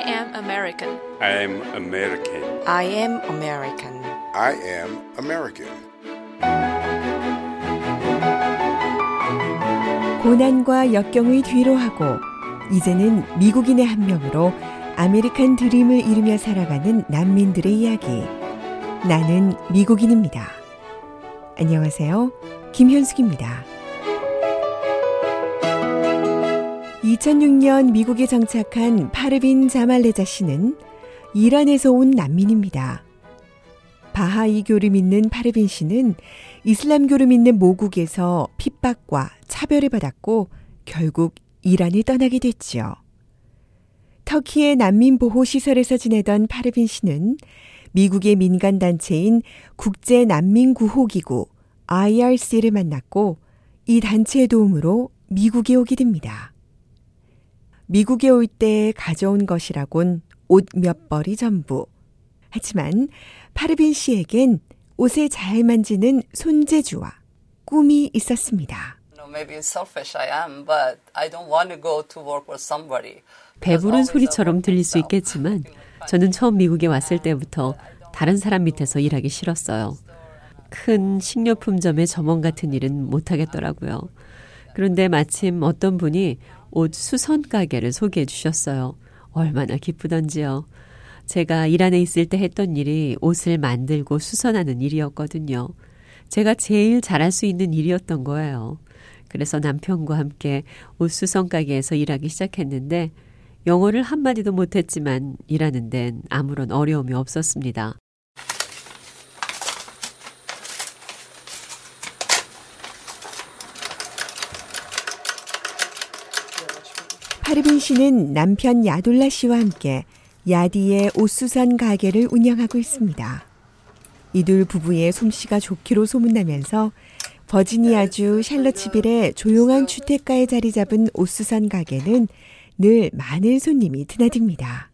am American. I am American. I am American. I am American. 고난과 역경을 뒤로하고 이제는 미국인의 한 명으로 아메리칸 드림을 이루며 살아가는 난민들의 이야기. 나는 미국인입니다. 안녕하세요. 김현숙입니다. 2006년 미국에 정착한 파르빈 자말레자 씨는 이란에서 온 난민입니다. 바하이교를 믿는 파르빈 씨는 이슬람교를 믿는 모국에서 핍박과 차별을 받았고 결국 이란을 떠나게 됐지요. 터키의 난민보호시설에서 지내던 파르빈 씨는 미국의 민간단체인 국제난민구호기구 IRC를 만났고 이 단체의 도움으로 미국에 오게 됩니다. 미국에 올 때 가져온 것이라곤 옷 몇 벌이 전부. 하지만 파르빈 씨에겐 옷을 잘 만지는 손재주와 꿈이 있었습니다. 배부른 소리처럼 들릴 수 있겠지만 저는 처음 미국에 왔을 때부터 다른 사람 밑에서 일하기 싫었어요. 큰 식료품점의 점원 같은 일은 못하겠더라고요. 그런데 마침 어떤 분이 옷 수선 가게를 소개해 주셨어요. 얼마나 기쁘던지요. 제가 이란에 있을 때 했던 일이 옷을 만들고 수선하는 일이었거든요. 제가 제일 잘할 수 있는 일이었던 거예요. 그래서 남편과 함께 옷 수선 가게에서 일하기 시작했는데 영어를 한마디도 못했지만 일하는 데는 아무런 어려움이 없었습니다. 파르빈 씨는 남편 야돌라 씨와 함께 야디의 옷수선 가게를 운영하고 있습니다. 이둘 부부의 솜씨가 좋기로 소문나면서 버지니아주 샬럿츠빌의 조용한 주택가에 자리 잡은 옷수선 가게는 늘 많은 손님이 드나듭니다.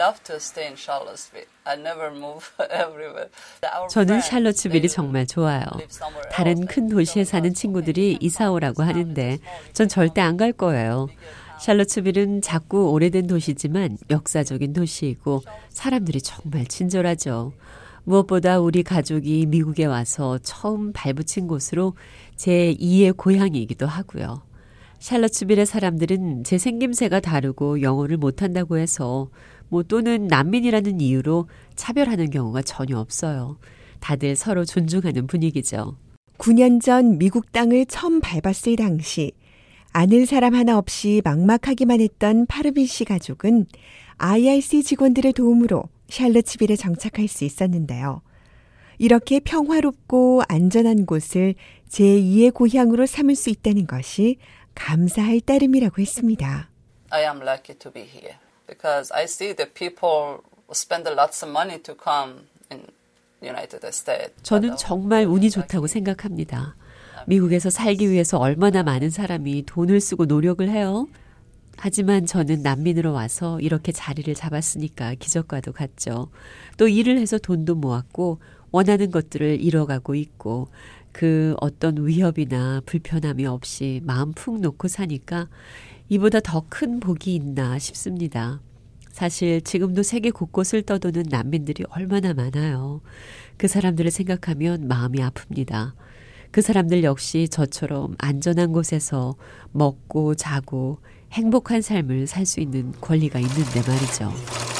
저는 샬럿츠빌이 정말 좋아요. 다른 큰 도시에 사는 친구들이 이사 오라고 하는데 전 절대 안 갈 거예요. 샬럿츠빌은 작고 오래된 도시지만 역사적인 도시이고 사람들이 정말 친절하죠. 무엇보다 우리 가족이 미국에 와서 처음 발붙인 곳으로 제 2의 고향이기도 하고요. 샬럿츠빌의 사람들은 제 생김새가 다르고 영어를 못한다고 해서 또는 난민이라는 이유로 차별하는 경우가 전혀 없어요. 다들 서로 존중하는 분위기죠. 9년 전 미국 땅을 처음 밟았을 당시 아는 사람 하나 없이 막막하기만 했던 파르빈 씨 가족은 IRC 직원들의 도움으로 샬럿츠빌에 정착할 수 있었는데요. 이렇게 평화롭고 안전한 곳을 제2의 고향으로 삼을 수 있다는 것이 감사할 따름이라고 했습니다. I am lucky to be here because I see the people spend lots of money to come in United States. 저는 정말 운이 좋다고 생각합니다. 미국에서 살기 위해서 얼마나 많은 사람이 돈을 쓰고 노력을 해요. 하지만 저는 난민으로 와서 이렇게 자리를 잡았으니까 기적과도 같죠. 또 일을 해서 돈도 모았고 원하는 것들을 이뤄가고 있고 그 어떤 위협이나 불편함이 없이 마음 푹 놓고 사니까 이보다 더 큰 복이 있나 싶습니다. 사실 지금도 세계 곳곳을 떠도는 난민들이 얼마나 많아요. 그 사람들을 생각하면 마음이 아픕니다. 그 사람들 역시 저처럼 안전한 곳에서 먹고 자고 행복한 삶을 살 수 있는 권리가 있는데 말이죠.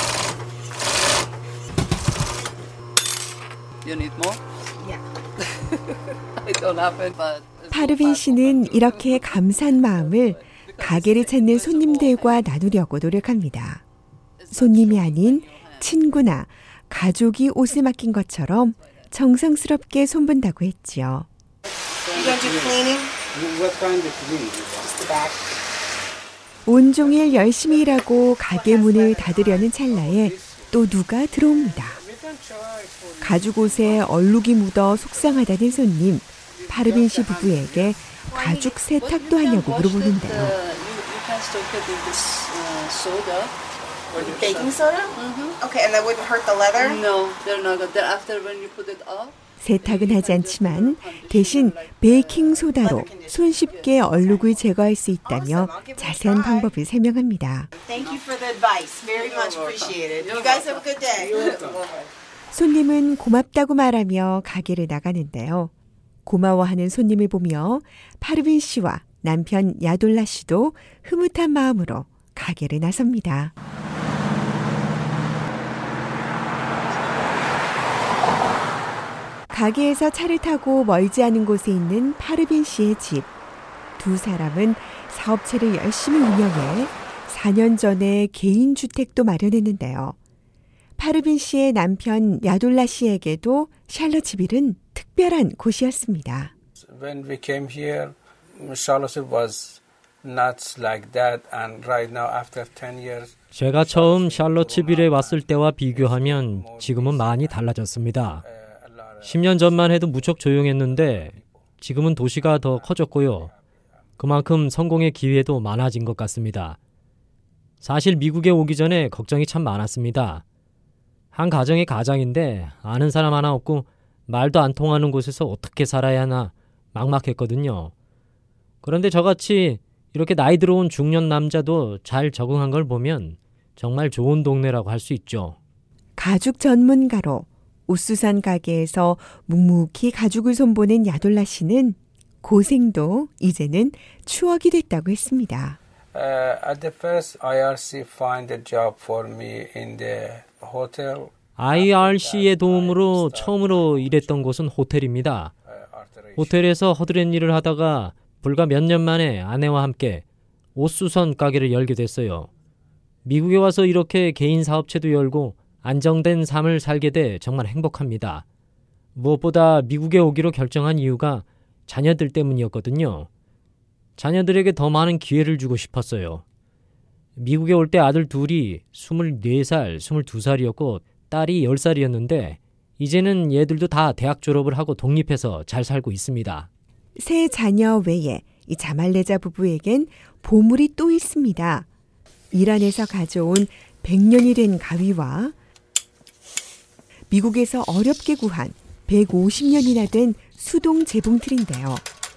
You need more? Yeah. I don't have it, but 파르빈 씨는 이렇게 감사한 마음을 가게를 찾는 손님들과 나누려고 노력합니다. 손님이 아닌 친구나 가족이 옷을 맡긴 것처럼 정성스럽게 손본다고 했지요. 온종일 열심히 일하고 가게 문을 닫으려는 찰나에 또 누가 들어옵니다. 가죽 옷에 얼룩이 묻어 속상하다는 손님, 파르빈 씨 부부에게 가죽 세탁도 하냐고 물어보는데요. Baking soda? Okay, and that wouldn't hurt the leather? No, they're not good. Then after when you put it off, 세탁은 하지 않지만 대신 베이킹 소다로 손쉽게 얼룩을 제거할 수 있다며 자세한 방법을 설명합니다. Thank you for the advice. Very much appreciated. You guys have a good day. 손님은 고맙다고 말하며 가게를 나가는데요. 고마워하는 손님을 보며 파르빈 씨와 남편 야돌라 씨도 흐뭇한 마음으로 가게를 나섭니다. 가게에서 차를 타고 멀지 않은 곳에 있는 파르빈 씨의 집. 두 사람은 사업체를 열심히 운영해 4년 전에 개인 주택도 마련했는데요. 파르빈 씨의 남편 야돌라 씨에게도 샬럿츠빌은 특별한 곳이었습니다. When we came here, Charlottesville was not like that, and right now after 10 years. 제가 처음 샬럿츠빌에 왔을 때와 비교하면 지금은 많이 달라졌습니다. 10년 전만 해도 무척 조용했는데 지금은 도시가 더 커졌고요. 그만큼 성공의 기회도 많아진 것 같습니다. 사실 미국에 오기 전에 걱정이 참 많았습니다. 한 가정의 가장인데 아는 사람 하나 없고 말도 안 통하는 곳에서 어떻게 살아야 하나 막막했거든요. 그런데 저같이 이렇게 나이 들어온 중년 남자도 잘 적응한 걸 보면 정말 좋은 동네라고 할 수 있죠. 가죽 전문가로 옥수산 가게에서 묵묵히 가죽을 손보는 야돌라 씨는 고생도 이제는 추억이 됐다고 했습니다. At the first, IRC find a job for me in the hotel. IRC의 도움으로 처음으로 일했던 곳은 호텔입니다. 호텔에서 허드렛 일을 하다가 불과 몇 년 만에 아내와 함께 옥수선 가게를 열게 됐어요. 미국에 와서 이렇게 개인 사업체도 열고 안정된 삶을 살게 돼 정말 행복합니다. 무엇보다 미국에 오기로 결정한 이유가 자녀들 때문이었거든요. 자녀들에게 더 많은 기회를 주고 싶었어요. 미국에 올 때 아들 둘이 24살, 22살이었고 딸이 10살이었는데 이제는 얘들도 다 대학 졸업을 하고 독립해서 잘 살고 있습니다. 세 자녀 외에 이 자말레자 부부에겐 보물이 또 있습니다. 이란에서 가져온 100년이 된 가위와 미국에서 어렵게 구한 150년이나 된 수동 재봉틀인데요.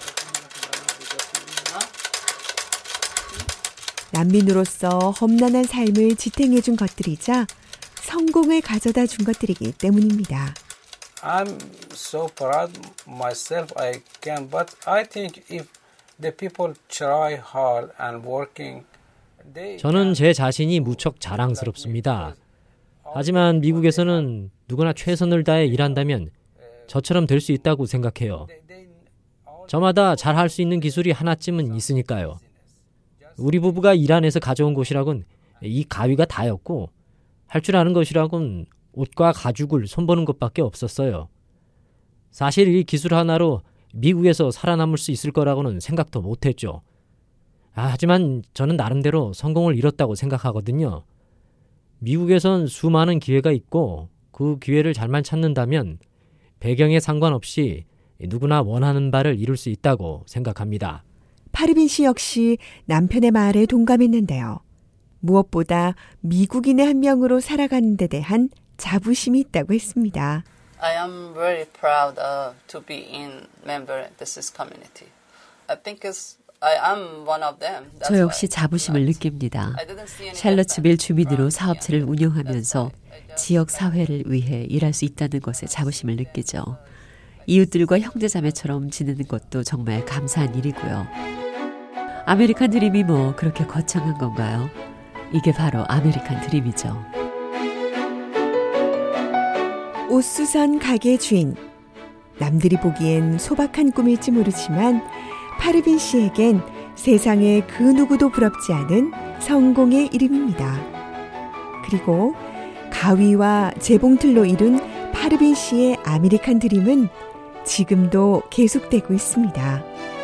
난민으로서 험난한 삶을 지탱해준 것들이자 성공을 가져다 준 것들이기 때문입니다. I'm so proud myself I can, but I think if the people try hard and working, 저는 제 자신이 무척 자랑스럽습니다. 하지만 미국에서는 누구나 최선을 다해 일한다면 저처럼 될 수 있다고 생각해요. 저마다 잘할 수 있는 기술이 하나쯤은 있으니까요. 우리 부부가 이란에서 가져온 것이라곤 이 가위가 다였고 할 줄 아는 것이라곤 옷과 가죽을 손보는 것밖에 없었어요. 사실 이 기술 하나로 미국에서 살아남을 수 있을 거라고는 생각도 못했죠. 하지만 저는 나름대로 성공을 이뤘다고 생각하거든요. 미국에선 수많은 기회가 있고 그 기회를 잘만 찾는다면 배경에 상관없이 누구나 원하는 바를 이룰 수 있다고 생각합니다. 파르빈 씨 역시 남편의 말에 동감했는데요. 무엇보다 미국인의 한 명으로 살아가는 데 대한 자부심이 있다고 했습니다. I am very proud to be in member of this community. I think I am one of them. 저 역시 자부심을 느낍니다. 샬럿츠빌 주민으로 사업체를 운영하면서 지역 사회를 위해 일할 수 있다는 것에 자부심을 느끼죠. 이웃들과 형제자매처럼 지내는 것도 정말 감사한 일이고요. 아메리칸 드림이 뭐 그렇게 거창한 건가요? 이게 바로 아메리칸 드림이죠. 옥수선 가게 주인. 남들이 보기엔 소박한 꿈일지 모르지만 파르빈 씨에겐 세상에 그 누구도 부럽지 않은 성공의 이름입니다. 그리고 가위와 재봉틀로 이룬 파르빈 씨의 아메리칸 드림은 지금도 계속되고 있습니다.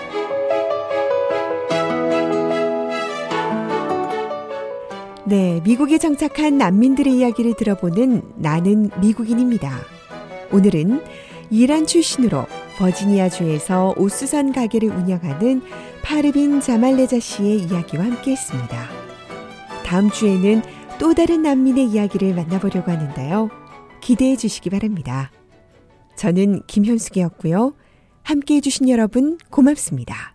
네, 미국에 정착한 난민들의 이야기를 들어보는 나는 미국인입니다. 오늘은 이란 출신으로 버지니아주에서 옥수선 가게를 운영하는 파르빈 자말레자 씨의 이야기와 함께했습니다. 다음 주에는 또 다른 난민의 이야기를 만나보려고 하는데요. 기대해 주시기 바랍니다. 저는 김현숙이었고요. 함께해 주신 여러분 고맙습니다.